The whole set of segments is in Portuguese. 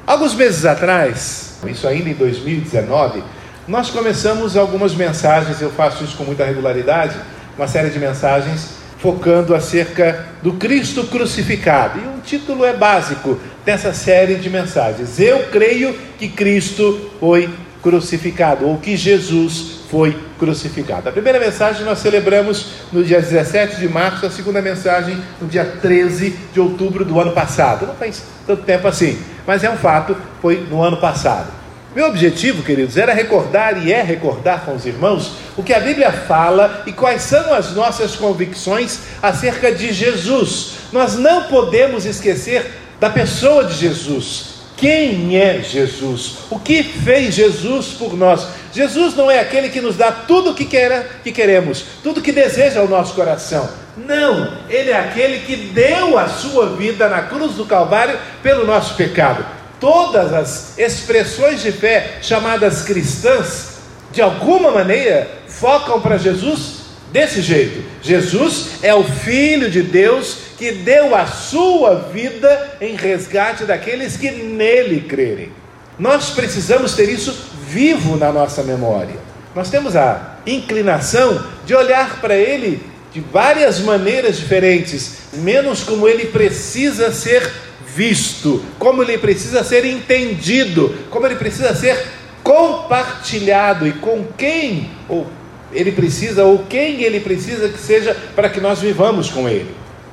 Alguns meses atrás, isso ainda em 2019, nós começamos algumas mensagens, eu faço isso com muita regularidade, uma série de mensagens focando acerca do Cristo crucificado. E o título é básico dessa série de mensagens: Eu creio que Cristo foi crucificado, ou que Jesus foi crucificado. A primeira mensagem nós celebramos no dia 17 de março, a segunda mensagem no dia 13 de outubro do ano passado. Não faz tanto tempo assim, mas é um fato, foi no ano passado. Meu objetivo, queridos, era recordar e é recordar com os irmãos o que a Bíblia fala e quais são as nossas convicções acerca de Jesus. Nós não podemos esquecer da pessoa de Jesus. Quem é Jesus? O que fez Jesus por nós? Jesus não é aquele que nos dá tudo o que queremos, tudo que deseja o nosso coração. Não, Ele é aquele que deu a sua vida na cruz do Calvário pelo nosso pecado. Todas as expressões de fé chamadas cristãs, de alguma maneira, focam para Jesus desse jeito. Jesus é o Filho de Deus que deu a sua vida em resgate daqueles que nele crerem. Nós precisamos ter isso vivo na nossa memória. Nós temos a inclinação de olhar para ele de várias maneiras diferentes, menos como ele precisa ser visto, como ele precisa ser entendido, como ele precisa ser compartilhado e com quem ele precisa ou quem ele precisa que seja para que nós vivamos com ele.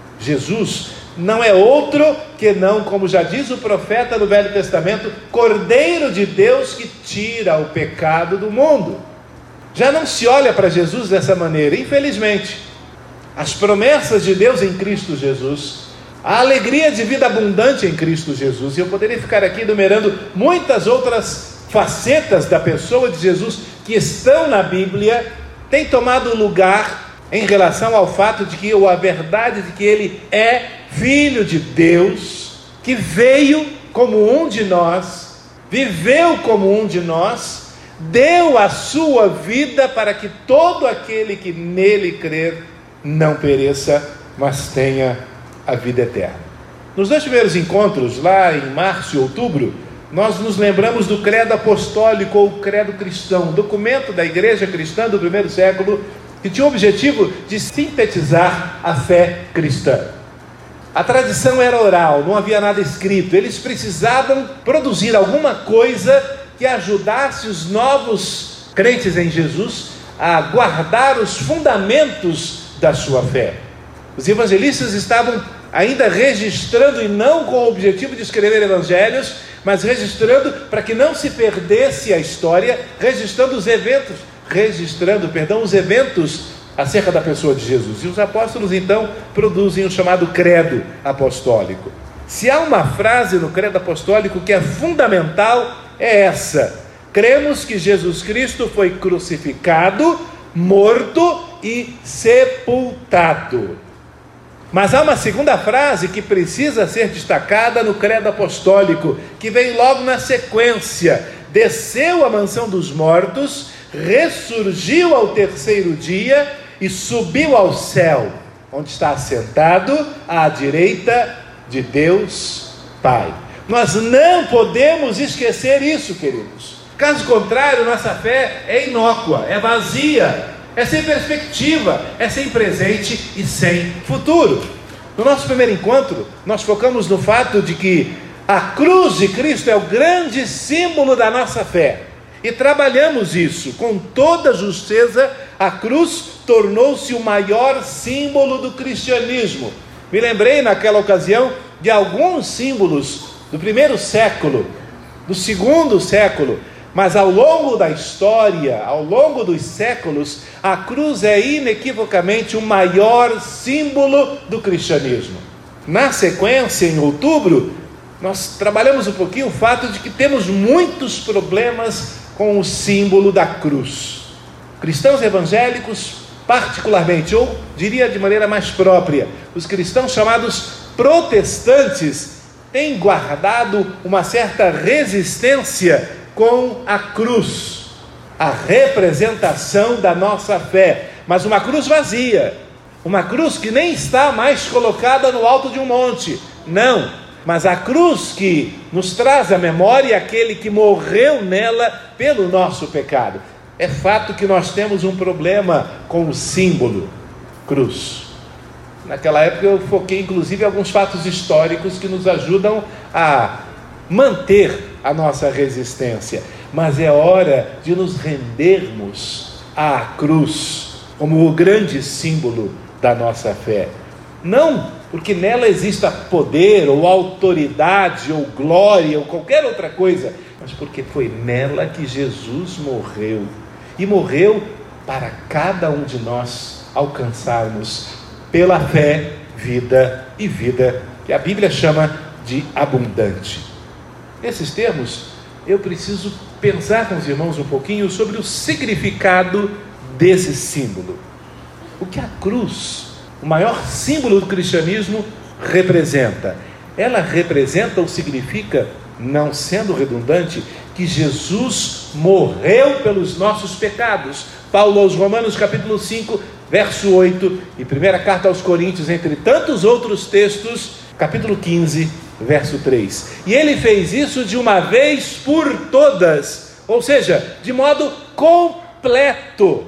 Jesus não é outro que não, como já diz o profeta no Velho Testamento, Cordeiro de Deus que tira o pecado do mundo. Já não se olha para Jesus dessa maneira, infelizmente. As promessas de Deus em Cristo Jesus, a alegria de vida abundante em Cristo Jesus, e eu poderia ficar aqui enumerando muitas outras facetas da pessoa de Jesus que estão na Bíblia, tem tomado lugar em relação ao fato de que, ou a verdade de que Ele é Filho de Deus, que veio como um de nós, viveu como um de nós, deu a sua vida para que todo aquele que nele crer não pereça, mas tenha a vida eterna. Nos dois primeiros encontros, lá em março e outubro, nós nos lembramos do credo apostólico ou credo cristão, um documento da igreja cristã do primeiro século, que tinha o objetivo de sintetizar a fé cristã. A tradição era oral, não havia nada escrito. Eles precisavam produzir alguma coisa que ajudasse os novos crentes em Jesus a guardar os fundamentos da sua fé. Os evangelistas estavam ainda registrando, e não com o objetivo de escrever evangelhos, mas registrando para que não se perdesse a história, registrando os eventos acerca da pessoa de Jesus. E os apóstolos então produzem o chamado credo apostólico. Se há uma frase no credo apostólico que é fundamental, é essa: cremos que Jesus Cristo foi crucificado, morto e sepultado. Mas há uma segunda frase que precisa ser destacada no credo apostólico, que vem logo na sequência: desceu à mansão dos mortos, ressurgiu ao terceiro dia e subiu ao céu, onde está assentado à direita de Deus Pai. Nós não podemos esquecer isso, queridos. Caso contrário, nossa fé é inócua, é vazia, é sem perspectiva, é sem presente e sem futuro. No nosso primeiro encontro, nós focamos no fato de que a cruz de Cristo é o grande símbolo da nossa fé. E trabalhamos isso com toda justeza. A cruz tornou-se o maior símbolo do cristianismo. Me lembrei naquela ocasião de alguns símbolos do primeiro século, do segundo século, mas ao longo da história, ao longo dos séculos, a cruz é inequivocamente o maior símbolo do cristianismo. Na sequência, em outubro, nós trabalhamos um pouquinho o fato de que temos muitos problemas com o símbolo da cruz. Cristãos evangélicos, particularmente, ou diria de maneira mais própria, os cristãos chamados protestantes, têm guardado uma certa resistência com a cruz, a representação da nossa fé, mas uma cruz vazia, uma cruz que nem está mais colocada no alto de um monte. Não, mas a cruz que nos traz à memória aquele que morreu nela pelo nosso pecado. É fato que nós temos um problema com o símbolo cruz. Naquela época eu foquei inclusive em alguns fatos históricos que nos ajudam a manter a nossa resistência. Mas é hora de nos rendermos à cruz como o grande símbolo da nossa fé. Não porque nela exista poder ou autoridade ou glória ou qualquer outra coisa, mas porque foi nela que Jesus morreu. E morreu para cada um de nós alcançarmos pela fé, vida e vida, que a Bíblia chama de abundante. Nesses termos, eu preciso pensar com os irmãos um pouquinho sobre o significado desse símbolo. O que a cruz, o maior símbolo do cristianismo, representa? Ela representa ou significa, não sendo redundante, que Jesus morreu pelos nossos pecados. Paulo aos Romanos capítulo 5, verso 8, e primeira carta aos Coríntios, entre tantos outros textos, capítulo 15, verso 3. E ele fez isso de uma vez por todas, ou seja, de modo completo,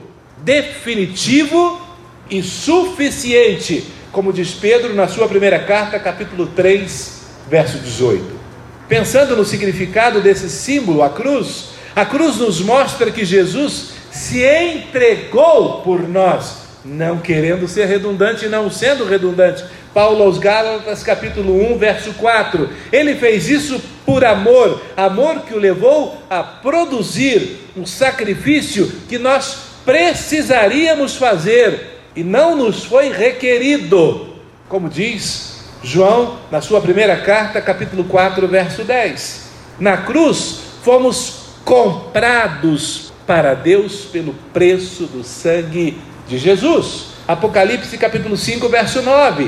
definitivo e suficiente, como diz Pedro na sua primeira carta, capítulo 3, verso 18. Pensando no significado desse símbolo, a cruz nos mostra que Jesus se entregou por nós, não querendo ser redundante, não sendo redundante. Paulo aos Gálatas, capítulo 1, verso 4. Ele fez isso por amor, amor que o levou a produzir um sacrifício que nós precisaríamos fazer e não nos foi requerido, como diz João na sua primeira carta, capítulo 4, verso 10. Na cruz fomos comprados para Deus pelo preço do sangue de Jesus. Apocalipse capítulo 5, verso 9.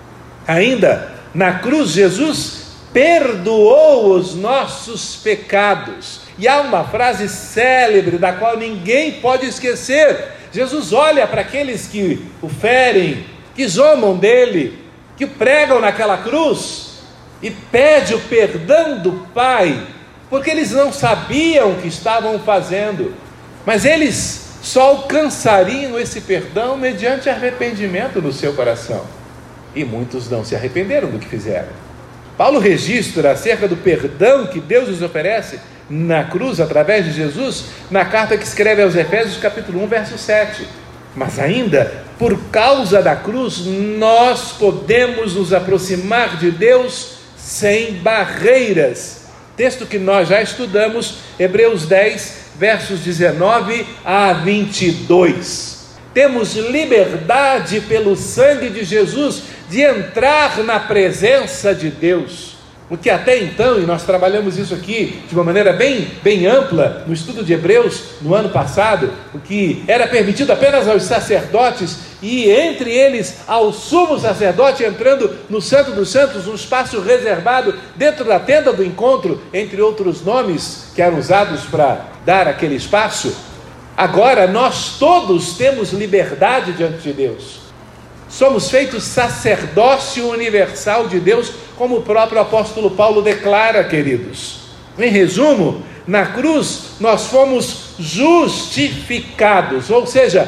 Ainda, na cruz Jesus perdoou os nossos pecados. E há uma frase célebre da qual ninguém pode esquecer. Jesus olha para aqueles que o ferem, que zombam dele, que pregam naquela cruz, e pede o perdão do Pai, porque eles não sabiam o que estavam fazendo, mas eles só alcançariam esse perdão mediante arrependimento no seu coração, e muitos não se arrependeram do que fizeram. Paulo registra acerca do perdão que Deus nos oferece na cruz, através de Jesus, na carta que escreve aos Efésios, capítulo 1, verso 7. Mas ainda, por causa da cruz, nós podemos nos aproximar de Deus sem barreiras. Texto que nós já estudamos, Hebreus 10, versos 19 a 22. Temos liberdade pelo sangue de Jesus de entrar na presença de Deus. O que até então, e nós trabalhamos isso aqui de uma maneira bem ampla no estudo de Hebreus no ano passado, o que era permitido apenas aos sacerdotes e entre eles ao sumo sacerdote entrando no Santo dos Santos, um espaço reservado dentro da tenda do encontro, entre outros nomes que eram usados para dar aquele espaço. Agora nós todos temos liberdade diante de Deus. Somos feitos sacerdócio universal de Deus, como o próprio apóstolo Paulo declara, queridos. Em resumo, na cruz nós fomos justificados, ou seja,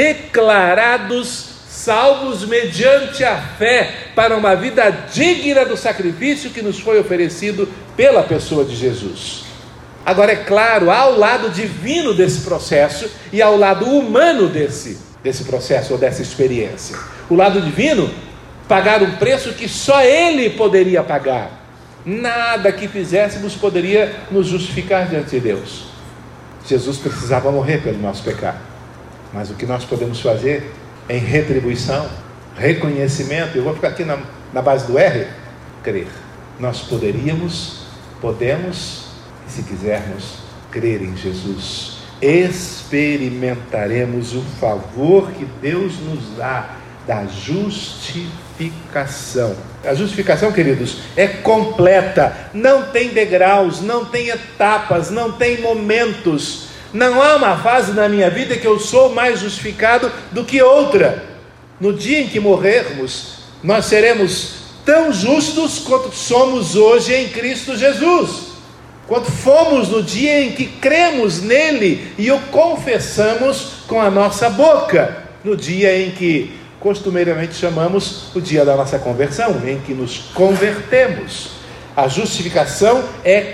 declarados salvos mediante a fé para uma vida digna do sacrifício que nos foi oferecido pela pessoa de Jesus. Agora, é claro, há o lado divino desse processo e há o lado humano desse processo ou dessa experiência. O lado divino, pagar um preço que só Ele poderia pagar. Nada que fizéssemos poderia nos justificar diante de Deus. Jesus precisava morrer pelo nosso pecado. Mas o que nós podemos fazer em retribuição, reconhecimento, eu vou ficar aqui na base do R, crer. Nós podemos, e se quisermos, crer em Jesus. Experimentaremos o favor que Deus nos dá da justificação. A justificação, queridos, é completa, não tem degraus, não tem etapas, não tem momentos. Não há uma fase na minha vida que eu sou mais justificado do que outra. No dia em que morrermos, nós seremos tão justos quanto somos hoje em Cristo Jesus, quanto fomos no dia em que cremos nele e o confessamos com a nossa boca, no dia em que costumeiramente chamamos o dia da nossa conversão, em que nos convertemos. A justificação é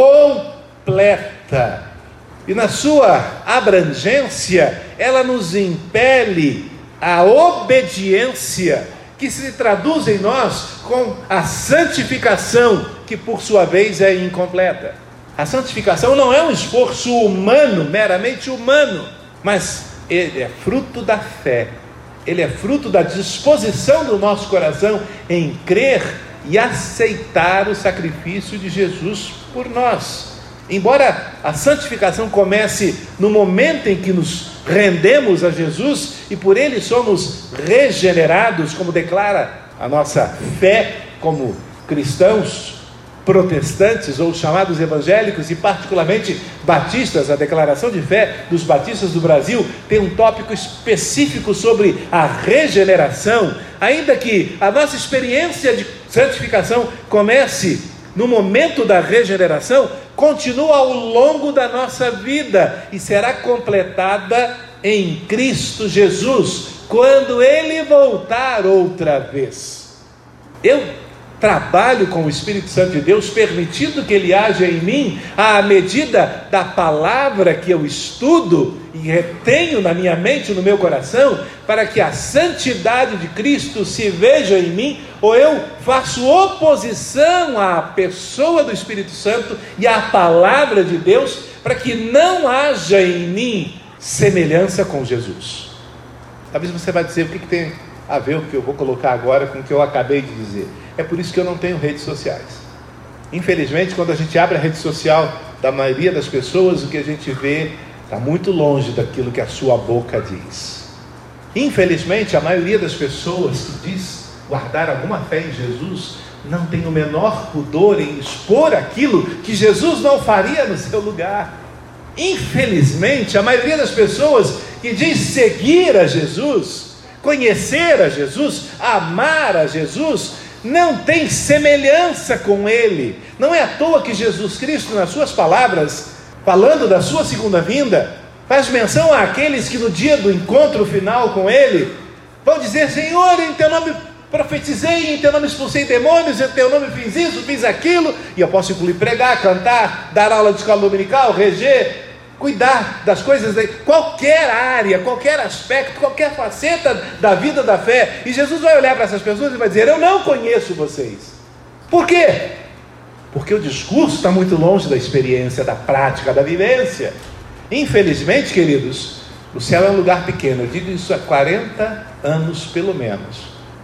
completa, e na sua abrangência ela nos impele à obediência, que se traduz em nós com a santificação, que por sua vez é incompleta. A santificação não é um esforço humano, meramente humano, mas ele é fruto da fé, ele é fruto da disposição do nosso coração em crer e aceitar o sacrifício de Jesus por nós. Embora a santificação comece no momento em que nos rendemos a Jesus e por ele somos regenerados, como declara a nossa fé como cristãos protestantes ou chamados evangélicos e particularmente batistas, a declaração de fé dos batistas do Brasil tem um tópico específico sobre a regeneração, ainda que a nossa experiência de santificação comece no momento da regeneração, continua ao longo da nossa vida e será completada em Cristo Jesus, quando ele voltar outra vez. Eu trabalho com o Espírito Santo de Deus, permitindo que ele haja em mim à medida da palavra que eu estudo e retenho na minha mente e no meu coração, para que a santidade de Cristo se veja em mim, ou eu faço oposição à pessoa do Espírito Santo e à palavra de Deus, para que não haja em mim semelhança com Jesus. Talvez você vai dizer, o que tem a ver o que eu vou colocar agora com o que eu acabei de dizer? É por isso que eu não tenho redes sociais. Infelizmente, quando a gente abre a rede social da maioria das pessoas, o que a gente vê está muito longe daquilo que a sua boca diz. Infelizmente, a maioria das pessoas que diz guardar alguma fé em Jesus não tem o menor pudor em expor aquilo que Jesus não faria no seu lugar. Infelizmente, a maioria das pessoas que diz seguir a Jesus, conhecer a Jesus, amar a Jesus, não tem semelhança com ele. Não é à toa que Jesus Cristo, nas suas palavras, falando da sua segunda vinda, faz menção àqueles que no dia do encontro final com ele, vão dizer: Senhor, em teu nome profetizei, em teu nome expulsei demônios, em teu nome fiz isso, fiz aquilo. E eu posso incluir pregar, cantar, dar aula de escola dominical, reger, cuidar das coisas, qualquer área, qualquer aspecto, qualquer faceta da vida da fé. E Jesus vai olhar para essas pessoas e vai dizer: eu não conheço vocês. Por quê? Porque o discurso está muito longe da experiência, da prática, da vivência. Infelizmente, queridos, o céu é um lugar pequeno. Eu digo isso há 40 anos pelo menos.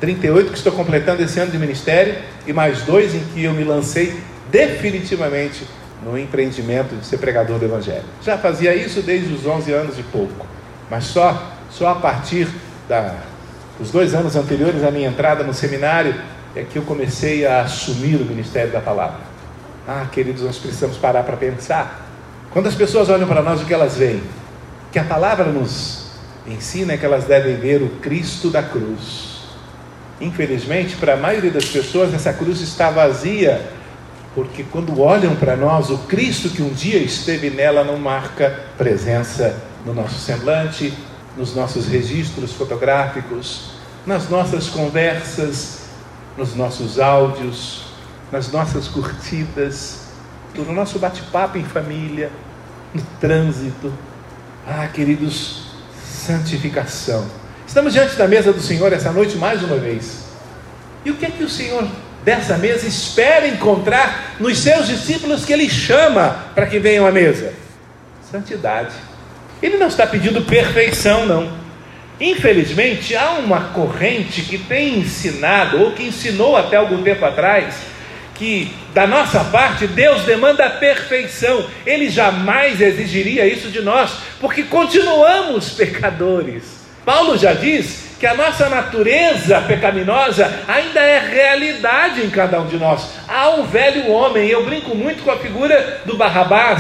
38 que estou completando esse ano de ministério e mais 2 em que eu me lancei definitivamente no empreendimento de ser pregador do Evangelho. Já fazia isso desde os 11 anos e pouco, mas só a partir dos 2 anos anteriores à minha entrada no seminário é que eu comecei a assumir o ministério da palavra. Queridos, nós precisamos parar para pensar. Quando as pessoas olham para nós, o que elas veem? Que a palavra nos ensina que elas devem ver o Cristo da cruz. Infelizmente, para a maioria das pessoas, essa cruz está vazia, porque quando olham para nós, o Cristo que um dia esteve nela não marca presença no nosso semblante, nos nossos registros fotográficos, nas nossas conversas, nos nossos áudios, nas nossas curtidas, no nosso bate-papo em família, no trânsito. Queridos, santificação. Estamos diante da mesa do Senhor essa noite mais uma vez. E o que é que o Senhor dessa mesa espera encontrar nos seus discípulos que Ele chama para que venham à mesa? Santidade. Ele não está pedindo perfeição, não. Infelizmente, há uma corrente que tem ensinado, ou que ensinou até algum tempo atrás, que da nossa parte Deus demanda a perfeição. Ele jamais exigiria isso de nós, porque continuamos pecadores. Paulo já diz que a nossa natureza pecaminosa ainda é realidade em cada um de nós. Há um velho homem, eu brinco muito com a figura do Barrabás,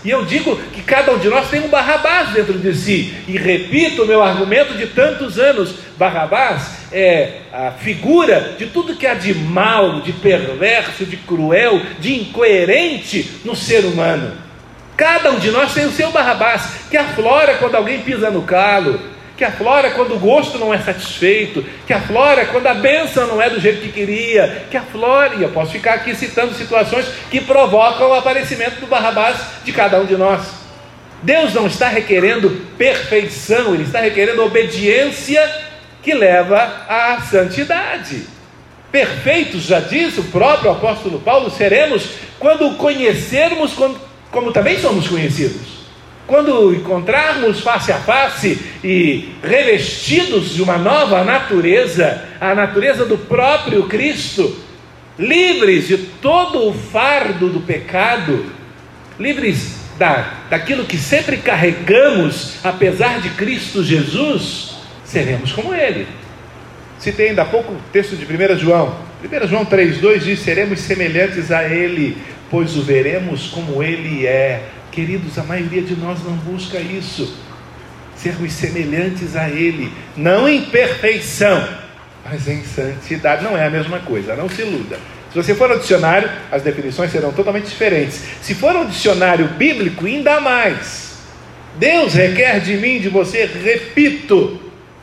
E eu digo que cada um de nós tem um Barrabás dentro de si. E repito o meu argumento de tantos anos: Barrabás é a figura de tudo que há de mal, de perverso, de cruel, de incoerente no ser humano. Cada um de nós tem o seu Barrabás, que aflora quando alguém pisa no calo, que aflora quando o gosto não é satisfeito, que aflora quando a bênção não é do jeito que queria, que aflora, e eu posso ficar aqui citando situações que provocam o aparecimento do Barrabás de cada um de nós. Deus não está requerendo perfeição, Ele está requerendo obediência que leva à santidade. Perfeitos, já diz o próprio apóstolo Paulo, seremos quando o conhecermos como também somos conhecidos. Quando encontrarmos face a face e revestidos de uma nova natureza, a natureza do próprio Cristo, livres de todo o fardo do pecado, livres daquilo que sempre carregamos, apesar de Cristo Jesus, seremos como Ele. Citei ainda há pouco o texto de 1 João. 1 João 3,2 diz: seremos semelhantes a Ele, pois o veremos como Ele é. Queridos, a maioria de nós não busca isso, sermos semelhantes a Ele, não em perfeição, mas em santidade. Não é a mesma coisa, não se iluda. Se você for ao dicionário, as definições serão totalmente diferentes. Se for ao dicionário bíblico, ainda mais. Deus requer de mim, de você, repito,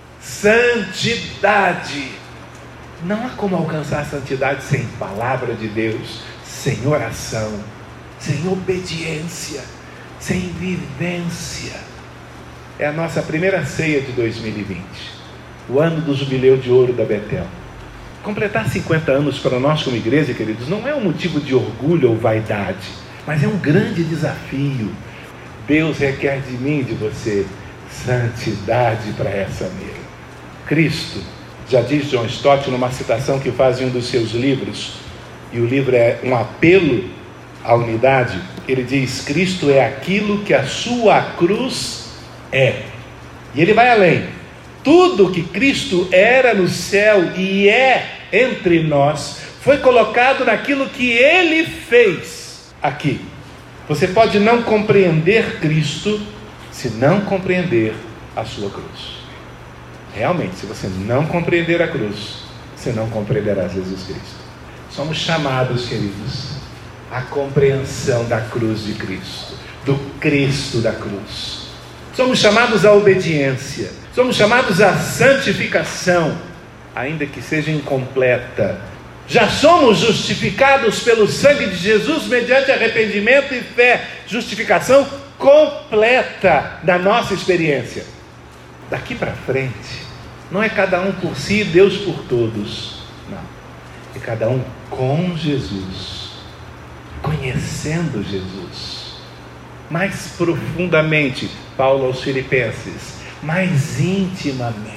santidade. Não há como alcançar a santidade sem palavra de Deus, sem oração, sem obediência, sem vivência. É a nossa primeira ceia de 2020, o ano do jubileu de ouro da Betel. Completar 50 anos para nós como igreja, queridos, não é um motivo de orgulho ou vaidade, mas é um grande desafio. Deus requer de mim e de você santidade para essa mesa. Cristo, já diz John Stott numa citação que faz em um dos seus livros, e o livro é um apelo à unidade, ele diz: Cristo é aquilo que a sua cruz é. E ele vai além: tudo que Cristo era no céu e é entre nós, foi colocado naquilo que Ele fez aqui. Você pode não compreender Cristo se não compreender a sua cruz. Realmente, se você não compreender a cruz, você não compreenderá Jesus Cristo. Somos chamados, queridos, à compreensão da cruz de Cristo, do Cristo da cruz. Somos chamados à obediência, somos chamados à santificação, ainda que seja incompleta. Já somos justificados pelo sangue de Jesus mediante arrependimento e fé. Justificação completa da nossa experiência. Daqui para frente, não é cada um por si e Deus por todos. Não, é cada um com Jesus, conhecendo Jesus mais profundamente. Paulo aos Filipenses, mais intimamente,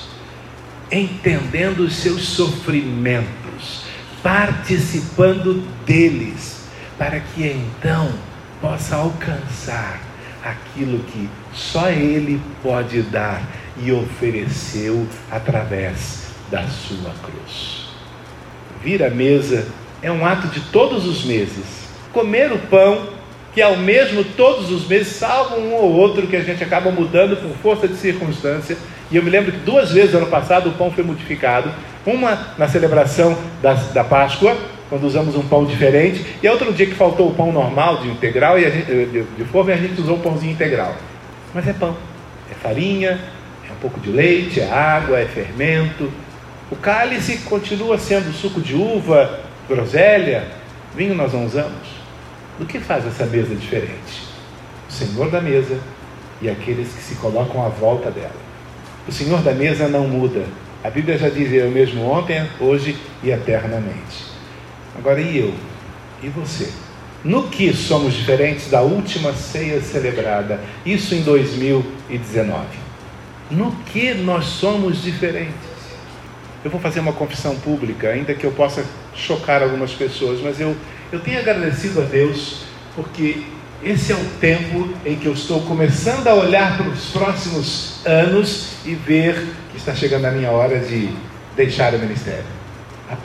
entendendo os seus sofrimentos, participando deles, para que então possa alcançar aquilo que só Ele pode dar e ofereceu através da sua cruz. Vir à mesa é um ato de todos os meses. Comer o pão, que é o mesmo todos os meses, salvo um ou outro que a gente acaba mudando por força de circunstância. E eu me lembro que 2 vezes ano passado o pão foi modificado. Uma na celebração da Páscoa, quando usamos um pão diferente, e outro dia que faltou o pão normal de integral, e de forma, a gente usou um pãozinho integral. Mas é pão, é farinha, é um pouco de leite, é água, é fermento. O cálice continua sendo suco de uva, groselha, vinho nós não usamos. Do que faz essa mesa diferente? O Senhor da mesa e aqueles que se colocam à volta dela. O Senhor da mesa não muda. A Bíblia já diz: eu mesmo ontem, hoje e eternamente. Agora, e eu? E você? No que somos diferentes da última ceia celebrada? Isso em 2019. No que nós somos diferentes? Eu vou fazer uma confissão pública, ainda que eu possa chocar algumas pessoas, mas eu tenho agradecido a Deus, porque esse é o tempo em que eu estou começando a olhar para os próximos anos e ver que está chegando a minha hora de deixar o ministério,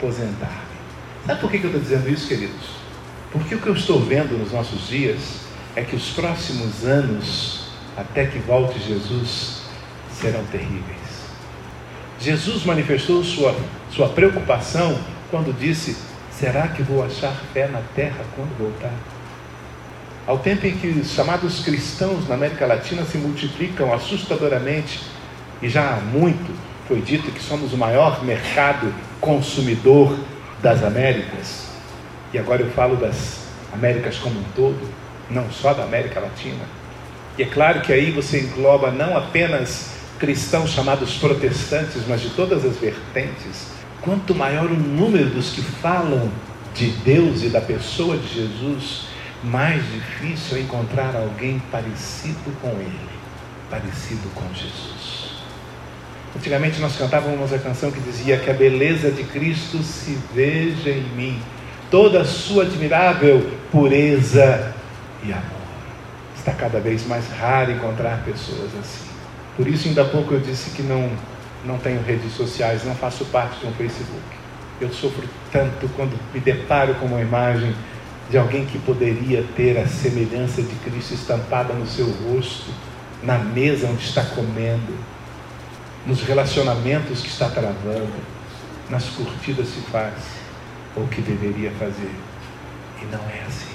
aposentar-me. Sabe por que eu estou dizendo isso, queridos? Porque o que eu estou vendo nos nossos dias é que os próximos anos, até que volte Jesus, serão terríveis. Jesus manifestou sua preocupação quando disse: será que vou achar fé na terra quando voltar? Ao tempo em que os chamados cristãos na América Latina se multiplicam assustadoramente, e já há muito foi dito que somos o maior mercado consumidor das Américas, e agora eu falo das Américas como um todo, não só da América Latina. E é claro que aí você engloba não apenas cristãos chamados protestantes, mas de todas as vertentes. Quanto maior o número dos que falam de Deus e da pessoa de Jesus, mais difícil é encontrar alguém parecido com Ele, parecido com Jesus. Antigamente nós cantávamos a canção que dizia que a beleza de Cristo se veja em mim, toda a sua admirável pureza e amor. Está cada vez mais raro encontrar pessoas assim. Por isso, ainda há pouco eu disse que não tenho redes sociais, não faço parte de um Facebook. Eu sofro tanto quando me deparo com uma imagem de alguém que poderia ter a semelhança de Cristo estampada no seu rosto, na mesa onde está comendo, nos relacionamentos que está travando, nas curtidas que faz, ou que deveria fazer. E não é assim.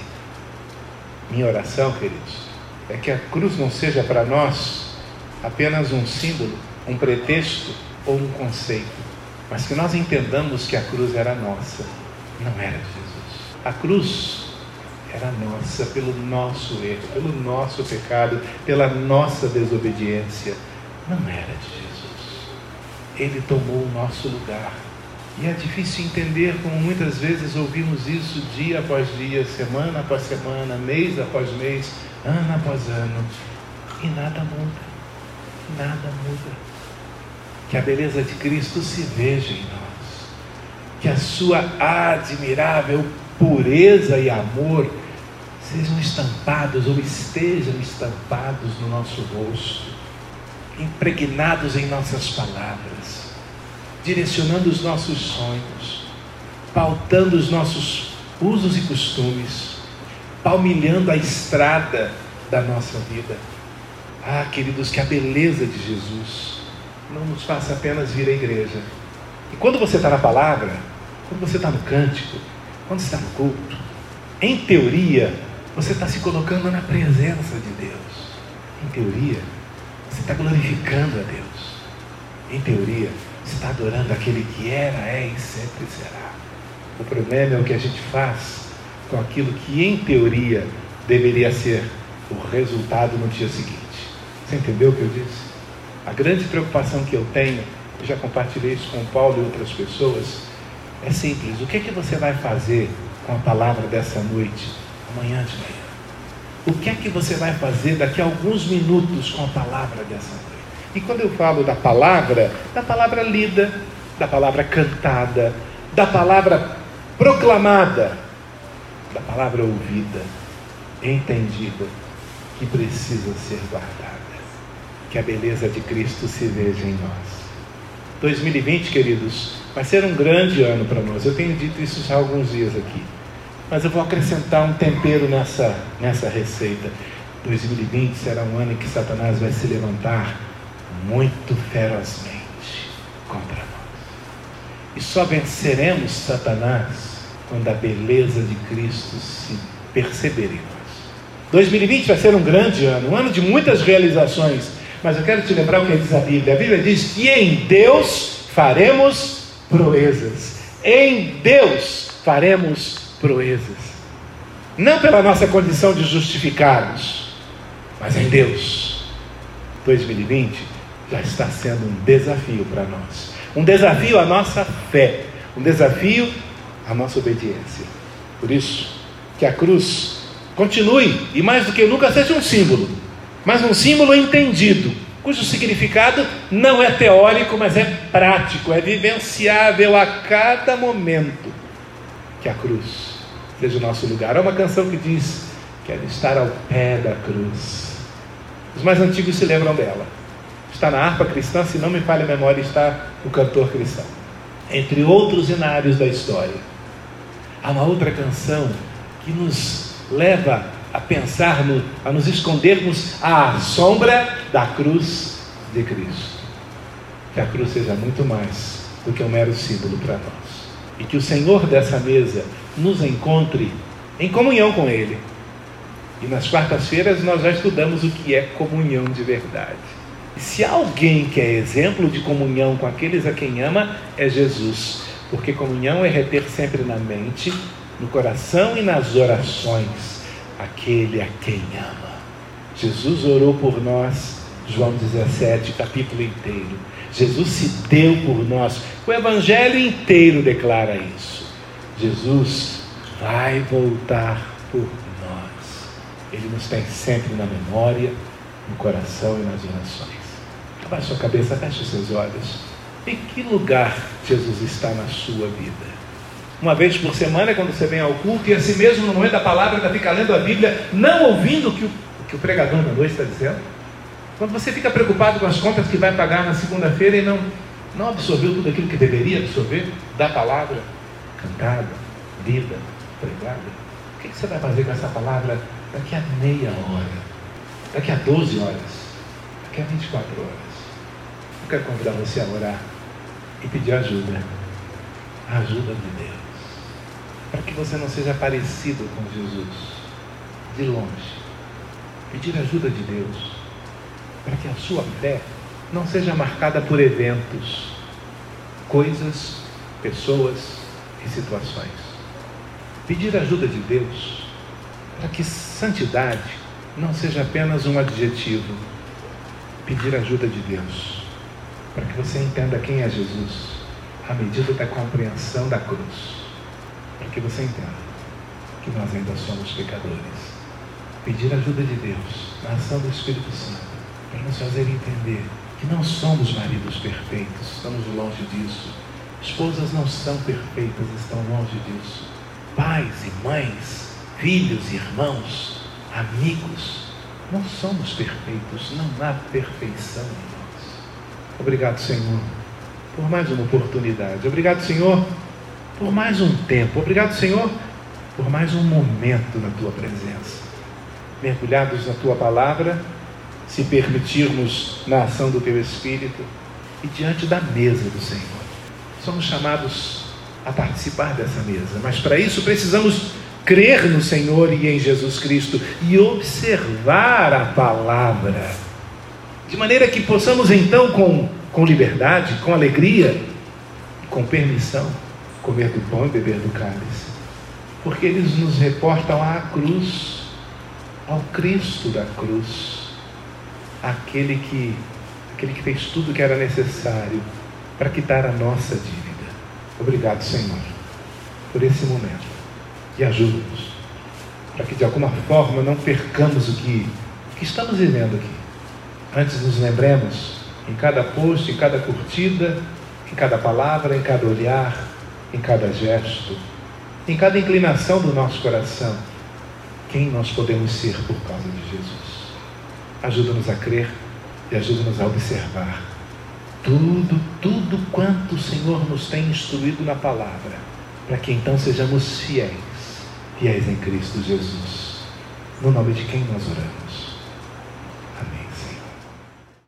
Minha oração, queridos, é que a cruz não seja para nós apenas um símbolo, um pretexto ou um conceito, mas que nós entendamos que a cruz era nossa, não era de Jesus. A cruz era nossa pelo nosso erro, pelo nosso pecado, pela nossa desobediência. Não era de Jesus. Ele tomou o nosso lugar. E é difícil entender como muitas vezes ouvimos isso dia após dia, semana após semana, mês após mês, ano após ano, e nada muda. Nada muda. Que a beleza de Cristo se veja em nós, que a sua admirável pureza e amor sejam estampados ou estejam estampados no nosso rosto, impregnados em nossas palavras, direcionando os nossos sonhos, pautando os nossos usos e costumes, palmilhando a estrada da nossa vida. Ah, queridos, que a beleza de Jesus não nos faça apenas vir à igreja. E quando você está na palavra, quando você está no cântico, quando você está no culto, em teoria, você está se colocando na presença de Deus. Em teoria, você está glorificando a Deus. Em teoria, você está adorando aquele que era, é e sempre será. O problema é o que a gente faz com aquilo que, em teoria, deveria ser o resultado no dia seguinte. Você entendeu o que eu disse? A grande preocupação que eu tenho, eu já compartilhei isso com o Paulo e outras pessoas, é simples. O que é que você vai fazer com a palavra dessa noite, amanhã de manhã? O que é que você vai fazer daqui a alguns minutos com a palavra dessa noite? E quando eu falo da palavra lida, da palavra cantada, da palavra proclamada, da palavra ouvida, entendida, que precisa ser guardada. Que a beleza de Cristo se veja em nós. 2020, queridos, vai ser um grande ano para nós. Eu tenho dito isso já há alguns dias aqui, mas eu vou acrescentar um tempero nessa receita. 2020 será um ano em que Satanás vai se levantar muito ferozmente contra nós. E só venceremos Satanás quando a beleza de Cristo se perceber em nós. 2020 vai ser um grande ano, um ano de muitas realizações. Mas eu quero te lembrar o que diz a Bíblia. A Bíblia diz que em Deus faremos proezas. Em Deus faremos proezas. Não pela nossa condição de justificados, mas em Deus. 2020 já está sendo um desafio para nós. Um desafio à nossa fé. Um desafio à nossa obediência. Por isso, que a cruz continue, e mais do que nunca seja um símbolo, mas um símbolo entendido, cujo significado não é teórico, mas é prático, é vivenciável a cada momento. Que a cruz seja o nosso lugar. Há uma canção que diz: quero estar ao pé da cruz. Os mais antigos se lembram dela. Está na harpa cristã, se não me falha a memória, está o cantor cristão. Entre outros hinários da história, há uma outra canção que nos leva a pensar, a nos escondermos à sombra da cruz de Cristo. Que a cruz seja muito mais do que um mero símbolo para nós. E que o Senhor dessa mesa nos encontre em comunhão com Ele. E nas quartas-feiras nós já estudamos o que é comunhão de verdade. E se há alguém que é exemplo de comunhão com aqueles a quem ama, é Jesus. Porque comunhão é reter sempre na mente, no coração e nas orações aquele a quem ama. Jesus orou por nós, João 17, capítulo inteiro. Jesus se deu por nós. O Evangelho inteiro declara isso. Jesus vai voltar por nós. Ele nos tem sempre na memória, no coração e nas orações. Abaixe sua cabeça, feche os seus olhos. Em que lugar Jesus está na sua vida? Uma vez por semana, quando você vem ao culto, e assim mesmo no momento da palavra, ainda fica lendo a Bíblia, não ouvindo o que o pregador da noite está dizendo? Quando você fica preocupado com as contas que vai pagar na segunda-feira e não absorveu tudo aquilo que deveria absorver da palavra cantada, lida, pregada, o que você vai fazer com essa palavra daqui a meia hora, daqui a 12 horas, daqui a 24 horas? Eu quero convidar você a orar e pedir ajuda, a ajuda de Deus, para que você não seja parecido com Jesus de longe. Pedir ajuda de Deus para que a sua fé não seja marcada por eventos, coisas, pessoas e situações. Pedir ajuda de Deus para que santidade não seja apenas um adjetivo. Pedir ajuda de Deus para que você entenda quem é Jesus à medida da compreensão da cruz, para que você entenda que nós ainda somos pecadores. Pedir ajuda de Deus na ação do Espírito Santo para nos fazer entender que não somos maridos perfeitos, estamos longe disso. Esposas não são perfeitas, estão longe disso. Pais e mães, filhos e irmãos, amigos, não somos perfeitos, não há perfeição em nós. Obrigado, Senhor, por mais uma oportunidade. Obrigado, Senhor, por mais um tempo. Obrigado, Senhor, por mais um momento na Tua presença. Mergulhados na Tua palavra, se permitirmos na ação do Teu Espírito e diante da mesa do Senhor. Somos chamados a participar dessa mesa, mas para isso precisamos crer no Senhor e em Jesus Cristo e observar a palavra, de maneira que possamos então com liberdade, com alegria, com permissão, comer do pão e beber do cálice, porque eles nos reportam à cruz, ao Cristo da cruz, aquele que fez tudo o que era necessário para quitar a nossa dívida. Obrigado, Senhor, por esse momento, e ajuda-nos para que de alguma forma não percamos o que estamos vivendo aqui. Antes nos lembremos, em cada post, em cada curtida, em cada palavra, em cada olhar, em cada gesto, em cada inclinação do nosso coração, quem nós podemos ser por causa de Jesus. Ajuda-nos a crer e ajuda-nos a observar tudo quanto o Senhor nos tem instruído na palavra, para que então sejamos fiéis em Cristo Jesus. No nome de quem nós oramos.